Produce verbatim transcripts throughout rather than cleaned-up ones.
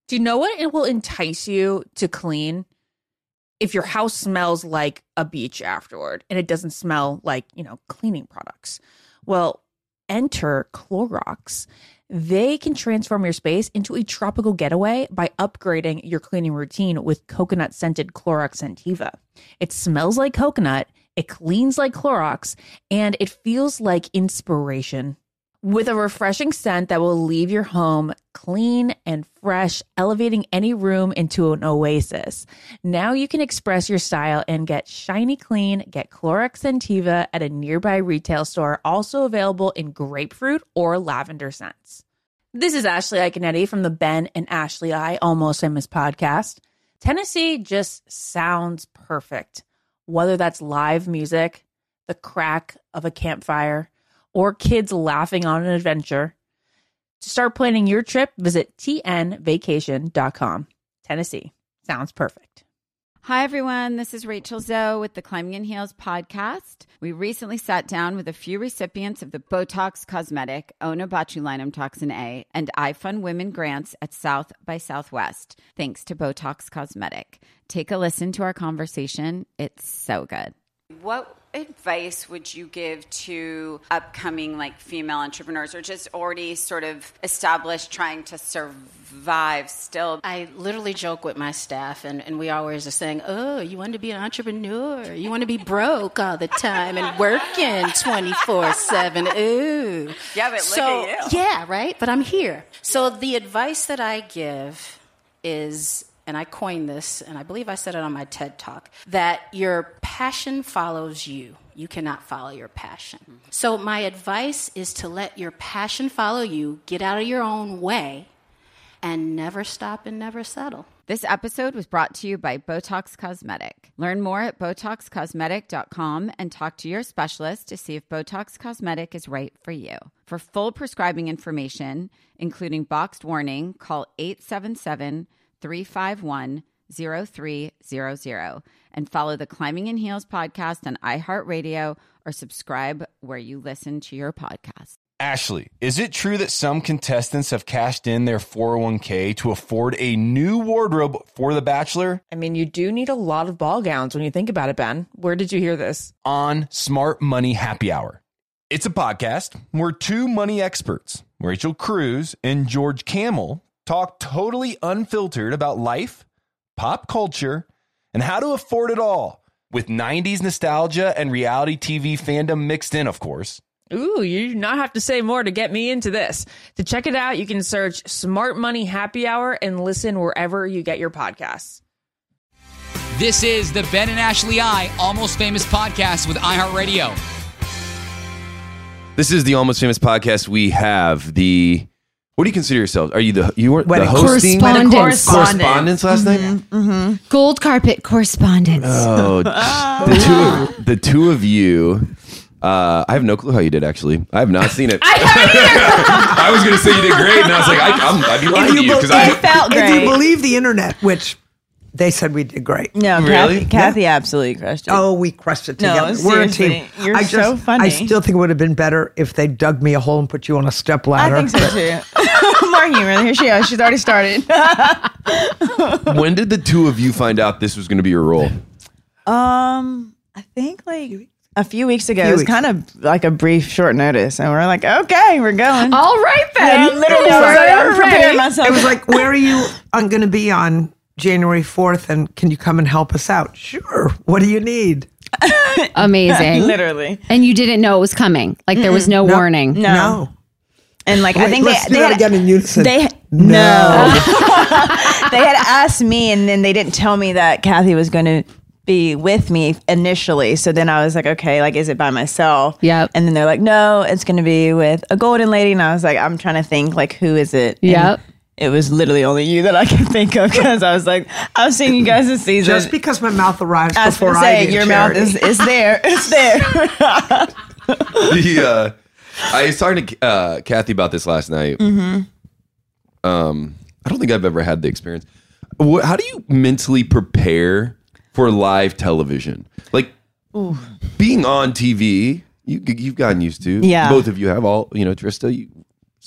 Do you know what it will entice you to clean? If your house smells like a beach afterward and it doesn't smell like, you know, cleaning products. Well, enter Clorox. They can transform your space into a tropical getaway by upgrading your cleaning routine with coconut-scented Clorox Scentiva. It smells like coconut, it cleans like Clorox, and it feels like inspiration. With a refreshing scent that will leave your home clean and fresh, elevating any room into an oasis. Now you can express your style and get shiny clean. Get Clorox Scentiva at a nearby retail store, also available in grapefruit or lavender scents. This is Ashley Iconetti from the Ben and Ashley I Almost Famous podcast. Tennessee just sounds perfect, whether that's live music, the crack of a campfire, or kids laughing on an adventure. To start planning your trip, visit T N vacation dot com. Tennessee sounds perfect. Hi, everyone. This is Rachel Zoe with the Climbing in Heels podcast. We recently sat down with a few recipients of the Botox Cosmetic, Onabotulinum Toxin A, and iFund Women grants at South by Southwest, thanks to Botox Cosmetic. Take a listen to our conversation. It's so good. What advice would you give to upcoming like female entrepreneurs or just already sort of established trying to survive still? I literally joke with my staff and, and we always are saying, oh, you want to be an entrepreneur? You want to be broke all the time and working twenty-four seven. Ooh. Yeah, but so, look at you. Yeah, right? But I'm here. So the advice that I give is, and I coined this, and I believe I said it on my TED Talk, that your passion follows you. You cannot follow your passion. Mm-hmm. So my advice is to let your passion follow you, get out of your own way, and never stop and never settle. This episode was brought to you by Botox Cosmetic. Learn more at botox cosmetic dot com and talk to your specialist to see if Botox Cosmetic is right for you. For full prescribing information, including boxed warning, call eight seven seven, three five one, zero three zero zero and follow the Climbing in Heels podcast on iHeartRadio or subscribe where you listen to your podcast. Ashley, is it true that some contestants have cashed in their four oh one k to afford a new wardrobe for The Bachelor? I mean, you do need a lot of ball gowns when you think about it, Ben. Where did you hear this? On Smart Money Happy Hour. It's a podcast where two money experts, Rachel Cruz and George Kamel, talk totally unfiltered about life, pop culture, and how to afford it all, with nineties nostalgia and reality T V fandom mixed in, of course. Ooh, you do not have to say more to get me into this. To check it out, you can search Smart Money Happy Hour and listen wherever you get your podcasts. This is the Ben and Ashley I Almost Famous podcast with iHeartRadio. This is the Almost Famous podcast. We have the... What do you consider yourselves? Are you the you were Wedding the hosting correspondence, correspondence last night? Mm-hmm, mm-hmm. Gold carpet correspondence. Oh, the two of, the two of you. Uh, I have no clue how you did. Actually, I have not seen it. I haven't either. I was going to say you did great, and I was like, I, I'm, I'd be lying to you because I felt great. If you believe the internet, which they said we did great. No, Really? Kathy, Kathy absolutely crushed it. Oh, we crushed it No, together. We're a seriously, team. you're I so funny. I still think it would have been better if they dug me a hole and put you on a step ladder. I think so too. More humor. Here she is. She's already started. When did the two of you find out this was going to be your role? um, I think like a few weeks ago. Few it was weeks. kind of like a brief, short notice, and we're like, okay, we're going. All right then. Yeah, literally, I was like, I'm preparing myself. It was like, where are you? I'm going to be on January fourth, and can you come and help us out? Sure. What do you need? Amazing. Literally. And you didn't know it was coming. Like there was no, No. warning. No. No. And like, I Wait, think let's they, do they that had, again in unison. They No. they had asked me, and then they didn't tell me that Kathy was going to be with me initially. So then I was like, okay, like, is it by myself? Yep. And then they're like, no, it's going to be with a golden lady. And I was like, I'm trying to think, like, who is it? And Yep. it was literally only you that I could think of because I was like, I've seen you guys this season. Just because my mouth arrives I was before gonna I say, do your mouth charity. is, is there. It's there. the, uh, I was talking to uh, Kathy about this last night. Mm-hmm. Um, I don't think I've ever had the experience. What, how do you mentally prepare for live television? Like Ooh. being on T V, you, you've gotten used to. Yeah. Both of you have all, you know, Trista, you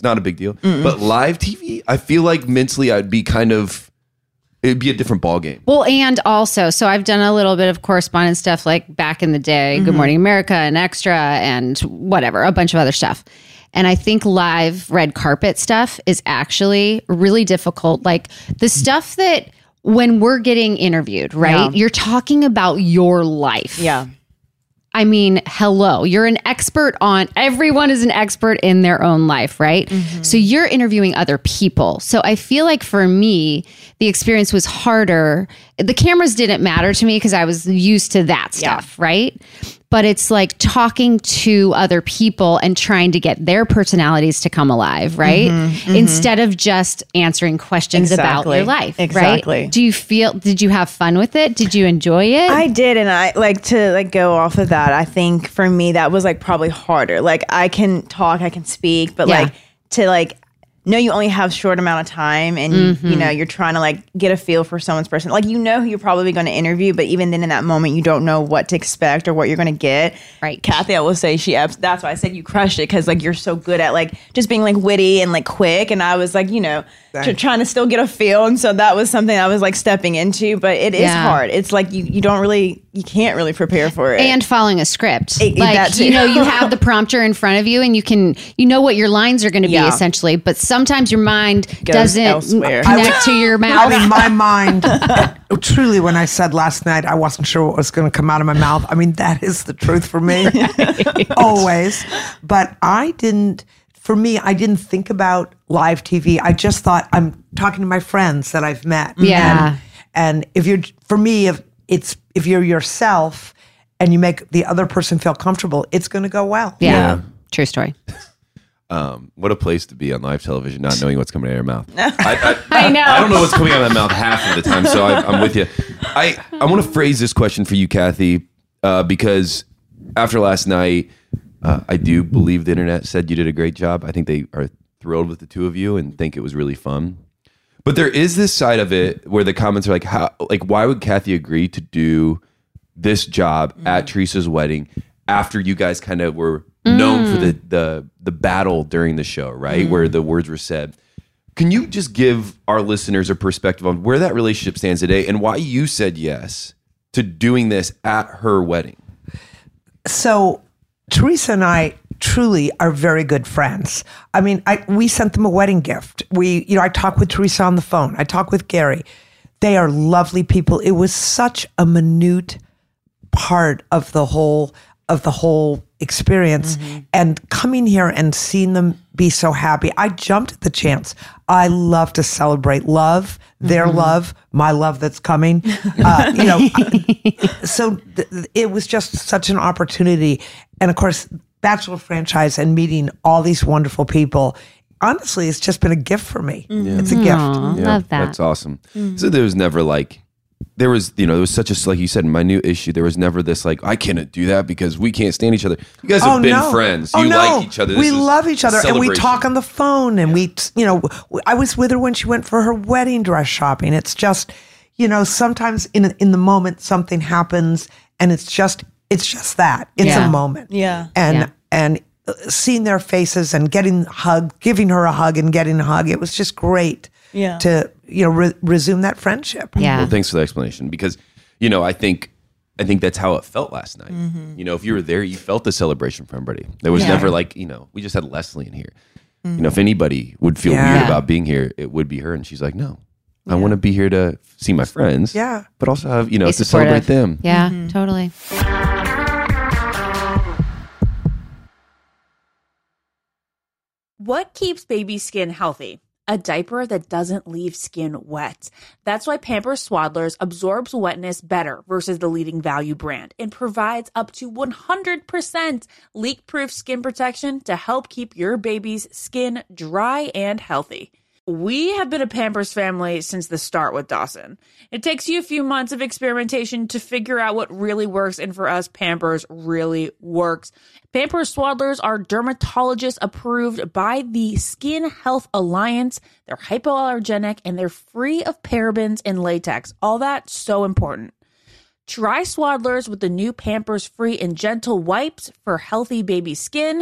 It's not a big deal. Mm-mm. But live T V, I feel like mentally I'd be kind of, it'd be a different ball game. Well, and also, so I've done a little bit of correspondence stuff like back in the day, mm-hmm. Good Morning America and Extra and whatever, a bunch of other stuff. And I think live red carpet stuff is actually really difficult. Like the stuff that when we're getting interviewed, right? Yeah. You're talking about your life. Yeah. I mean, hello, you're an expert on, everyone is an expert in their own life, right? Mm-hmm. So you're interviewing other people. So I feel like for me, the experience was harder. The cameras didn't matter to me because I was used to that stuff, yeah. right? But it's like talking to other people and trying to get their personalities to come alive, right? Mm-hmm, mm-hmm. Instead of just answering questions exactly. about your life, exactly. right? Do you feel, did you have fun with it? Did you enjoy it? I did. And I like to like go off of that. I think for me, that was like probably harder. Like I can talk, I can speak, but yeah. like to like, know you only have short amount of time and mm-hmm. you know you're trying to like get a feel for someone's person, like you know who you're probably going to interview, but even then in that moment you don't know what to expect or what you're going to get. Right. Kathy, I will say she that's why I said you crushed it, because like you're so good at like just being like witty and like quick, and I was like you know t- trying to still get a feel, and so that was something I was like stepping into, but it is yeah. hard. It's like you you don't really you can't really prepare for it, and following a script. It, like that too. You know you have the prompter in front of you and you can you know what your lines are going to be yeah. essentially, but sometimes your mind Goes doesn't elsewhere. connect to your mouth. I mean, my mind, truly, when I said last night, I wasn't sure what was going to come out of my mouth. I mean, that is the truth for me, always. But I didn't, for me, I didn't think about live T V. I just thought I'm talking to my friends that I've met. Yeah. And, and if you're, for me, if it's, if you're yourself and you make the other person feel comfortable, it's going to go well. Yeah. Yeah. True story. Um, what a place to be on live television, not knowing what's coming out of your mouth. I, I know. I don't know what's coming out of my mouth half of the time, so I, I'm with you. I, I want to phrase this question for you, Kathy, uh, because after last night, uh, I do believe the internet said you did a great job. I think they are thrilled with the two of you and think it was really fun. But there is this side of it where the comments are like, how, like, why would Kathy agree to do this job mm. at Teresa's wedding after you guys kind of were known mm. for the, the the battle during the show, right? Mm. Where the words were said. Can you just give our listeners a perspective on where that relationship stands today and why you said yes to doing this at her wedding? So Teresa and I truly are very good friends. I mean, I, we sent them a wedding gift. We, you know, I talk with Teresa on the phone. I talk with Gary. They are lovely people. It was such a minute part of the whole of the whole experience, mm-hmm. and coming here and seeing them be so happy. I jumped at the chance. I love to celebrate love, their mm-hmm. love, my love that's coming. Uh, you know, so th- it was just such an opportunity. And of course, Bachelor franchise and meeting all these wonderful people. Honestly, it's just been a gift for me. Mm-hmm. It's a gift. Aww, yeah, love that. That's awesome. Mm-hmm. So there was never like, there was, you know, there was such a, like you said, minute issue. There was never this like, I can't do that because we can't stand each other. You guys have oh, been no. friends. Oh, you no. like each other. This we is love each other, and we talk on the phone, and yeah. we, you know, I was with her when she went for her wedding dress shopping. It's just, you know, sometimes in in the moment something happens, and it's just, it's just that. It's yeah. a moment. Yeah. And yeah. and seeing their faces and getting hugged, giving her a hug and getting a hug, it was just great. Yeah. To you know re- resume that friendship. Yeah. Well, thanks for the explanation, because you know, I think I think that's how it felt last night. Mm-hmm. You know, if you were there, you felt the celebration for everybody. There was yeah. never like, you know, we just had Leslie in here. Mm-hmm. You know, if anybody would feel Yeah. weird about being here, it would be her. And she's like, no, yeah. I want to be here to see my friends. Yeah. But also have, you know, Be to supportive. celebrate them. Yeah, Mm-hmm. totally. What keeps baby skin healthy? A diaper that doesn't leave skin wet. That's why Pampers Swaddlers absorbs wetness better versus the leading value brand and provides up to one hundred percent leak-proof skin protection to help keep your baby's skin dry and healthy. We have been a Pampers family since the start with Dawson. It takes you a few months of experimentation to figure out what really works, and for us, Pampers really works. Pampers Swaddlers are dermatologist approved by the Skin Health Alliance. They're hypoallergenic and they're free of parabens and latex. All that so important. Try Swaddlers with the new Pampers Free and Gentle wipes for healthy baby skin.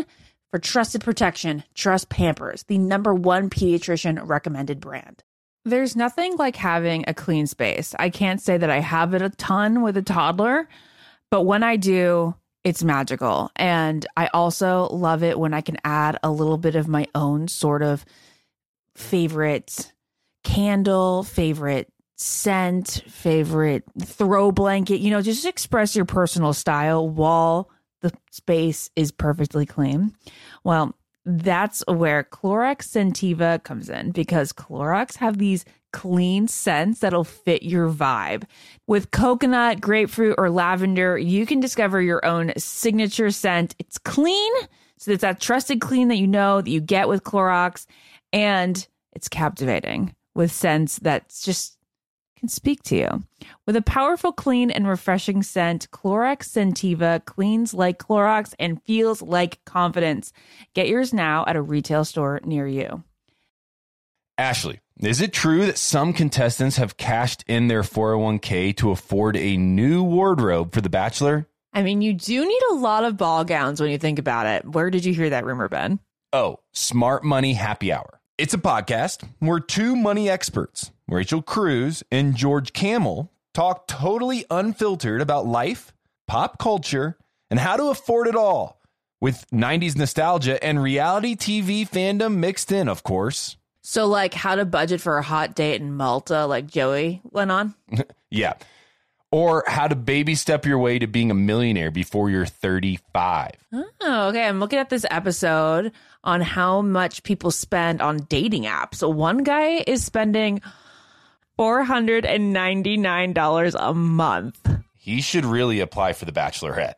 For trusted protection, trust Pampers, the number one pediatrician recommended brand. There's nothing like having a clean space. I can't say that I have it a ton with a toddler, but when I do, it's magical. And I also love it when I can add a little bit of my own sort of favorite candle, favorite scent, favorite throw blanket, you know, just express your personal style while the space is perfectly clean. Well, that's where Clorox Scentiva comes in, because Clorox have these clean scents that'll fit your vibe. With coconut, grapefruit, or lavender, you can discover your own signature scent. It's clean, so it's that trusted clean that you know that you get with Clorox, and it's captivating with scents that's just can speak to you. With a powerful, clean, and refreshing scent, Clorox Scentiva cleans like Clorox and feels like confidence. Get yours now at a retail store near you. Ashley, is it true that some contestants have cashed in their four oh one k to afford a new wardrobe for The Bachelor? I mean, you do need a lot of ball gowns when you think about it. Where did you hear that rumor, Ben? Oh, Smart Money Happy Hour. It's a podcast where two money experts, Rachel Cruz and George Kamel, talk totally unfiltered about life, pop culture, and how to afford it all, with nineties nostalgia and reality T V fandom mixed in, of course. So, like, how to budget for a hot date in Malta, like Joey went on? Yeah. Or how to baby step your way to being a millionaire before you're thirty-five. Oh, okay. I'm looking at this episode on how much people spend on dating apps. So one guy is spending four hundred ninety-nine dollars a month. He should really apply for The Bachelorette.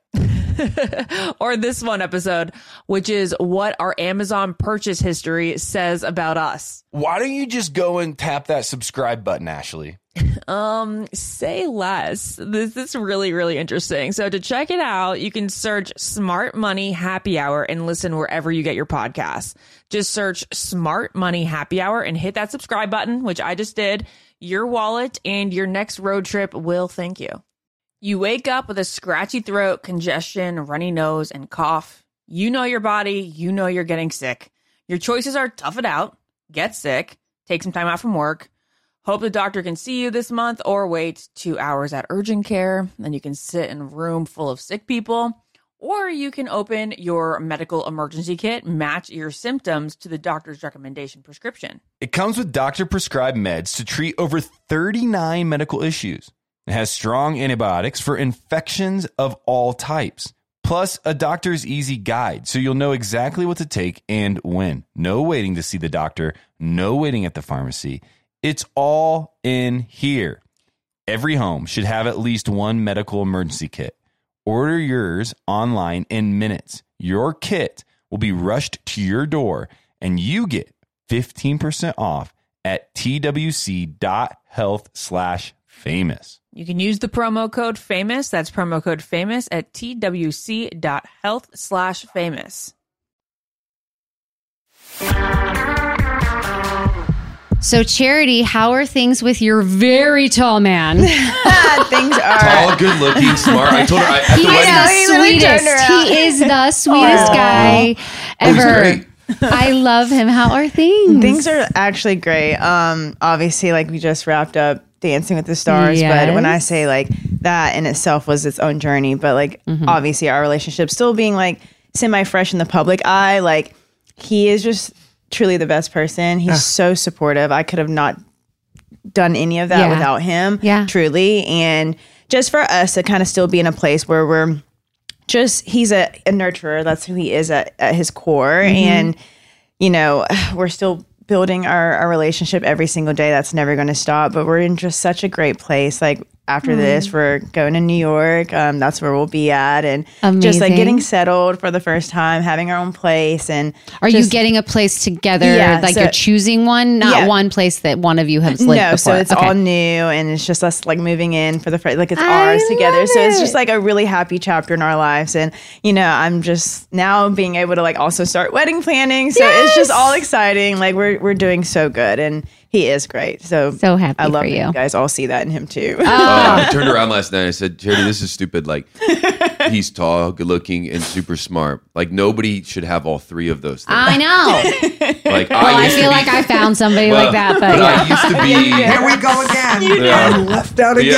Or this one episode, which is what our Amazon purchase history says about us. Why don't you just go and tap that subscribe button, Ashley? Um, say less. This is really, really interesting. So to check it out, you can search Smart Money Happy Hour and listen wherever you get your podcasts. Just search Smart Money Happy Hour and hit that subscribe button, which I just did. Your wallet and your next road trip will thank you. You wake up with a scratchy throat, congestion, runny nose, and cough. You know your body. You know you're getting sick. Your choices are tough it out, get sick, take some time out from work, hope the doctor can see you this month, or wait two hours at urgent care. Then you can sit in a room full of sick people. Or you can open your medical emergency kit, match your symptoms to the doctor's recommendation prescription. It comes with doctor-prescribed meds to treat over thirty-nine medical issues. It has strong antibiotics for infections of all types, plus a doctor's easy guide, so you'll know exactly what to take and when. No waiting to see the doctor, no waiting at the pharmacy. It's all in here. Every home should have at least one medical emergency kit. Order yours online in minutes. Your kit will be rushed to your door, and you get fifteen percent off at twc.health slash famous. You can use the promo code FAMOUS. That's promo code FAMOUS at twc.health slash famous. So, Charity, how are things with your very tall man? Things are Tall, good looking, smart. I told her I, at He the wedding. is He the really turned sweetest. around. He is the sweetest Aw. guy Oh, he's ever. great. I love him. How are things? Things are actually great. Um, obviously, like we just wrapped up Dancing with the Stars, but when I Yes. say like that in itself was its own journey, but like obviously our relationship still being like semi fresh in the public eye, like he is just truly the best person. He's so supportive. I could have not done any of that Yeah. without him. Yeah. Truly. And just for us to kind of still be in a place where we're just, he's a, a nurturer. That's who he is at, at his core. And, you know, we're still building our, our relationship every single day. That's never going to stop, but we're in just such a great place. Like after this, we're going to New York. Um, that's where we'll be at. And just like Amazing. getting settled for the first time, having our own place. And Are you just- getting a place together? Yeah, like so- you're choosing one, not Yeah. one place that one of you has lived No, before. so it's Okay. all new, and it's just us like moving in for the first, like it's I ours together. love So it's it. just like a really happy chapter in our lives, and you know, I'm just now being able to like also start wedding planning. So it's just all exciting. Like we're we're doing so good, and He is great. So So happy I love for that you. you guys all see that in him too. Uh, I turned around last night and I said, Charity, this is stupid. Like, he's tall, good looking, and super smart. Like, nobody should have all three of those things. I know. Like, Well, I used to feel be- like I found somebody well, like that, but, but yeah. I used to be. Here we go again. Yeah. I'm left out again.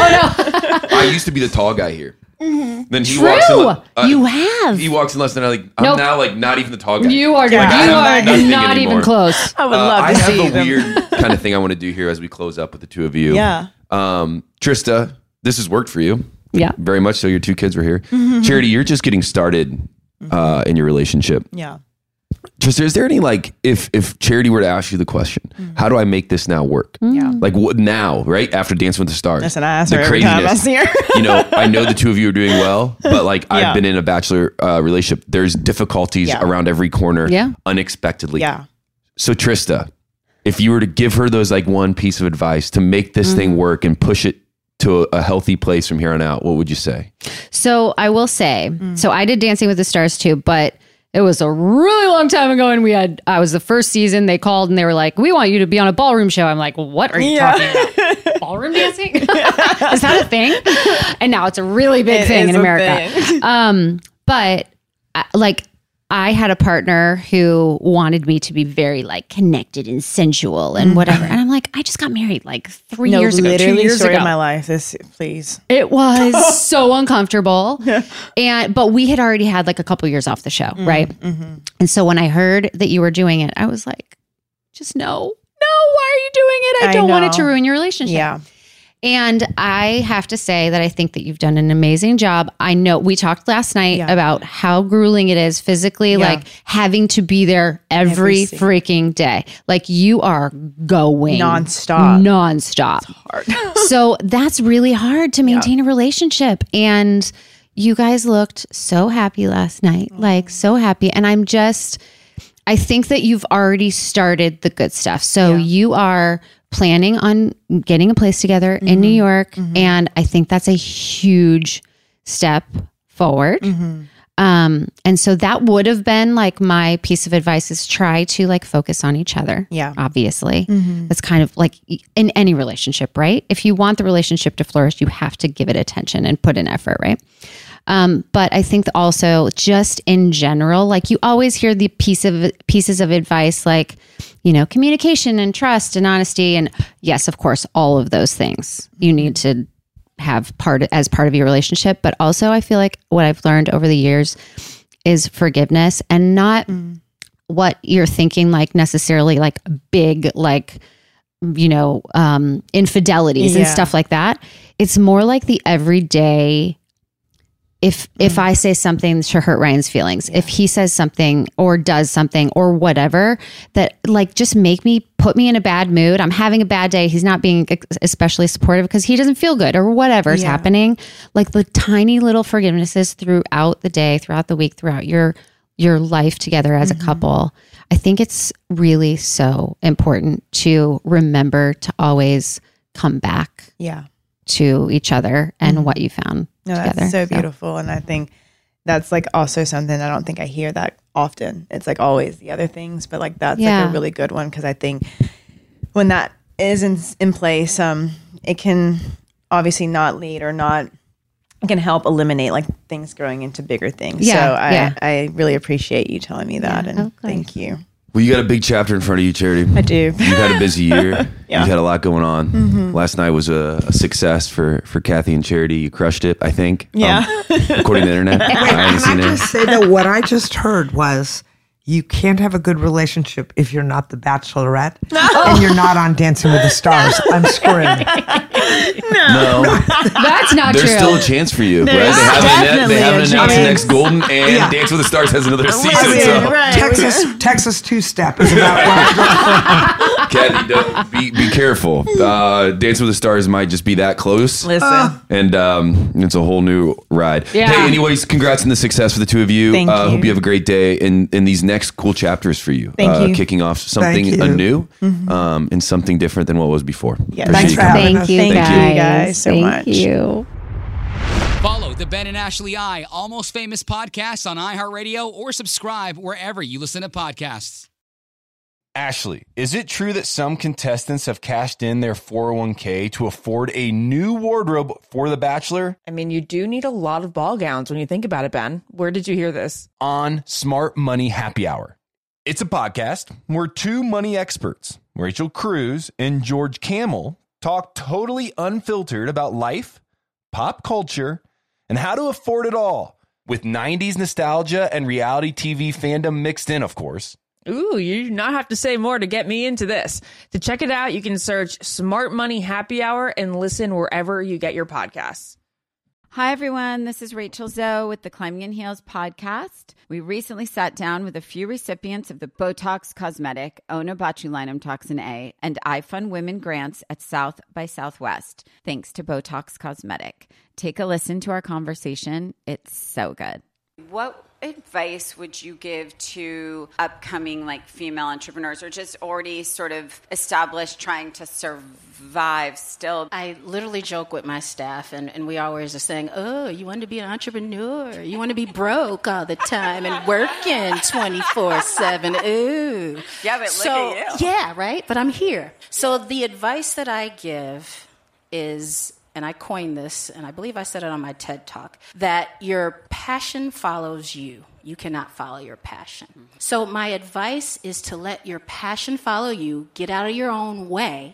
Yeah. I used to be the tall guy here. Then he True. walks in. uh, You have. He walks in less than I like. I'm Nope. now like not even the tall guy. You are, Yeah. you I are have nothing not anymore. even close. I would Uh, love I to have see a them. weird kind of thing I want to do here as we close up with the two of you. Yeah. Um, Trista, this has worked for you. Yeah. Very much so. Your two kids were here. Mm-hmm. Charity, you're just getting started uh, in your relationship. Yeah. Trista, is there any like if if Charity were to ask you the question, how do I make this now work? Yeah. Like what now, right after Dancing with the Stars? Listen, I ask The her every time I craziness. see her. You know, I know the two of you are doing well, but like Yeah. I've been in a bachelor uh, relationship. There's difficulties Yeah. around every corner, Yeah. unexpectedly. Yeah. So Trista, if you were to give her those like one piece of advice to make this thing work and push it to a, a healthy place from here on out, what would you say? So I will say, so I did Dancing with the Stars too, but it was a really long time ago, and we had, I was the first season, they called and they were like, we want you to be on a ballroom show. I'm like, what are you Yeah. talking about? Ballroom dancing? Is that a thing? And now it's a really big It thing is in a America. thing. Um, but uh, like, I had a partner who wanted me to be very like connected and sensual and whatever. And I'm like, I just got married like three No, years ago, two literally years story ago. of my life. This, please. It was so uncomfortable. And but we had already had like a couple years off the show, right? And so when I heard that you were doing it, I was like, just no. No, why are you doing it? I, I don't want it to know. ruin your relationship. Yeah. And I have to say that I think that you've done an amazing job. I know we talked last night Yeah. about how grueling it is physically, Yeah. like having to be there every, Every single- freaking day. Like you are going Nonstop. Nonstop. Hard. So that's really hard to maintain a relationship. And you guys looked so happy last night, like so happy. And I'm just, I think that you've already started the good stuff. So you are planning on getting a place together in New York. And I think that's a huge step forward. Um, and so that would have been like my piece of advice is try to like focus on each other. Yeah. Obviously. That's kind of like in any relationship, right? If you want the relationship to flourish, you have to give it attention and put in effort, right? Um, but I think that also just in general, like you always hear the piece of pieces of advice, like, you know, communication and trust and honesty. And yes, of course, all of those things you need to have part as part of your relationship. But also I feel like what I've learned over the years is forgiveness and not what you're thinking, like necessarily like big, like, you know, um, infidelities and Yeah. stuff like that. It's more like the everyday. If if I say something to hurt Ryan's feelings, if he says something or does something or whatever that like just make me put me in a bad mood, I'm having a bad day, he's not being especially supportive because he doesn't feel good or whatever is Yeah. happening, like the tiny little forgivenesses throughout the day, throughout the week, throughout your your life together as a couple. I think it's really so important to remember to always come back Yeah. to each other and what you found No, together. that's so beautiful. And I think that's like also something I don't think I hear that often. It's like always the other things, but like that's like Yeah. a really good one because I think when that is in, in place, um, it can obviously not lead or not, it can help eliminate like things growing into bigger things. Yeah, so I, yeah. I really appreciate you telling me that. and okay. thank you. Well, you got a big chapter in front of you, Charity. I do. You've had a busy year. Yeah. You've had a lot going on. Mm-hmm. Last night was a, a success for, for Kathy and Charity. You crushed it, I think. Yeah. Um, according to the internet. I haven't Can seen I it. just say that what I just heard was you can't have a good relationship if you're not the Bachelorette and you're not on Dancing with the Stars. I'm screwed. No, That's not there's true. still a chance for you. Right? They There's haven't, they definitely haven't a announced the chance. next Golden, and Yeah. Dance with the Stars has another season. I mean, So, right. Texas, Texas two-step is about right. Kathy, don't, be, be careful. Uh, Dance with the Stars might just be that close. Listen. And um, it's a whole new ride. Yeah. Hey, anyways, congrats on the success for the two of you. Thank uh, you. Hope you have a great day in, in these next cool chapters for you. Thank uh, you. Kicking off something Thank you. anew um, and something different than what was before. Yeah, Appreciate thanks you for coming. having Thank us. you, Thank guys. you guys so Thank much. you. Follow the Ben and Ashley I Almost Famous podcast on iHeartRadio or subscribe wherever you listen to podcasts. Ashley, is it true that some contestants have cashed in their four oh one k to afford a new wardrobe for The Bachelor? I mean, you do need a lot of ball gowns when you think about it, Ben. Where did you hear this? On Smart Money Happy Hour. It's a podcast where two money experts, Rachel Cruz and George Kamel, talk totally unfiltered about life, pop culture, and how to afford it all, with nineties nostalgia and reality T V fandom mixed in, of course. Ooh, you do not have to say more to get me into this. To check it out, you can search Smart Money Happy Hour and listen wherever you get your podcasts. Hi, everyone. This is Rachel Zoe with the Climbing in Heels podcast. We recently sat down with a few recipients of the Botox Cosmetic, Onabotulinum Toxin A, and iFund Women grants at South by Southwest, thanks to Botox Cosmetic. Take a listen to our conversation. It's so good. What advice would you give to upcoming like female entrepreneurs or just already sort of established trying to survive still? I literally joke with my staff, and, and we always are saying, oh, you want to be an entrepreneur? You want to be broke all the time and working twenty-four seven? Ooh. Yeah, but look so, at you. Yeah, right? But I'm here. So the advice that I give is, and I coined this, and I believe I said it on my TED Talk, that your passion follows you. You cannot follow your passion. Mm-hmm. So my advice is to let your passion follow you, get out of your own way,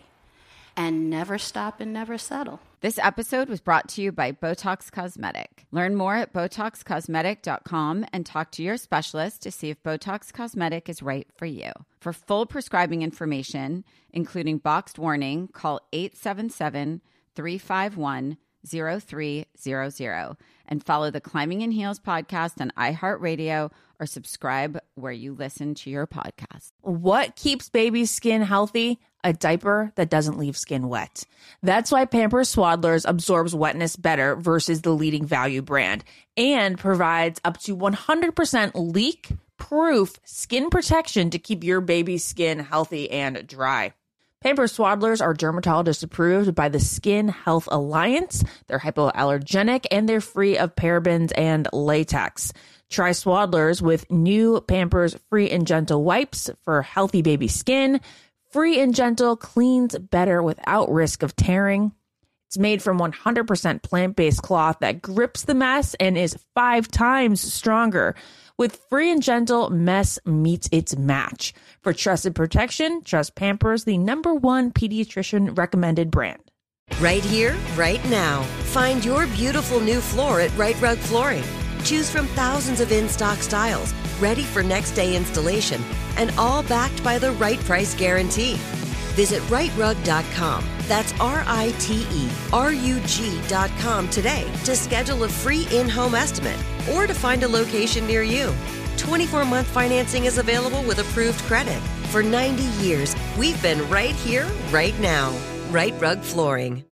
and never stop and never settle. This episode was brought to you by Botox Cosmetic. Learn more at Botox Cosmetic dot com and talk to your specialist to see if Botox Cosmetic is right for you. For full prescribing information, including boxed warning, call eight seven seven, three five one, zero three zero zero and follow the Climbing in Heels podcast on iHeartRadio or subscribe where you listen to your podcast. What keeps baby's skin healthy? A diaper that doesn't leave skin wet. That's why Pampers Swaddlers absorbs wetness better versus the leading value brand and provides up to one hundred percent leak-proof skin protection to keep your baby's skin healthy and dry. Pampers Swaddlers are dermatologist approved by the Skin Health Alliance. They're hypoallergenic and they're free of parabens and latex. Try Swaddlers with new Pampers Free and Gentle wipes for healthy baby skin. Free and Gentle cleans better without risk of tearing. It's made from one hundred percent plant-based cloth that grips the mess and is five times stronger. With Free and Gentle, mess meets its match. For trusted protection, trust Pampers, the number one pediatrician recommended brand. Right here, right now. Find your beautiful new floor at Right Rug Flooring. Choose from thousands of in-stock styles, ready for next day installation, and all backed by the right price guarantee. Visit right rug dot com. That's R I T E R U G dot com today to schedule a free in-home estimate or to find a location near you. twenty-four month financing is available with approved credit. For ninety years, we've been right here, right now. Right Rug Flooring.